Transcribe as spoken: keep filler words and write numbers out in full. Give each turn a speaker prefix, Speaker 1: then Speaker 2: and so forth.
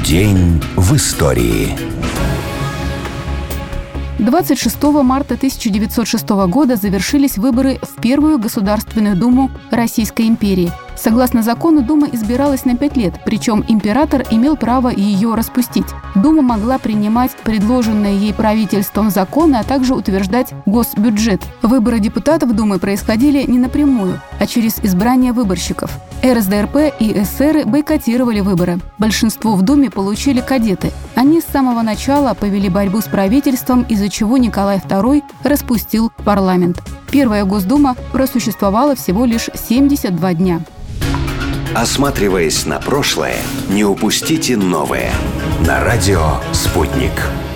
Speaker 1: День в истории.
Speaker 2: двадцать шестого марта тысяча девятьсот шестого года завершились выборы в Первую Государственную Думу Российской империи. Согласно закону, Дума избиралась на пять лет, причем император имел право ее распустить. Дума могла принимать предложенные ей правительством законы, а также утверждать госбюджет. Выборы депутатов Думы происходили не напрямую, а через избрание выборщиков. эр эс дэ эр пэ и эсеры бойкотировали выборы. Большинство в Думе получили кадеты. Они с самого начала повели борьбу с правительством, из-за чего Николай второй распустил парламент. Первая Госдума просуществовала всего лишь семьдесят два дня.
Speaker 1: Осматриваясь на прошлое, не упустите новое. На радио «Спутник».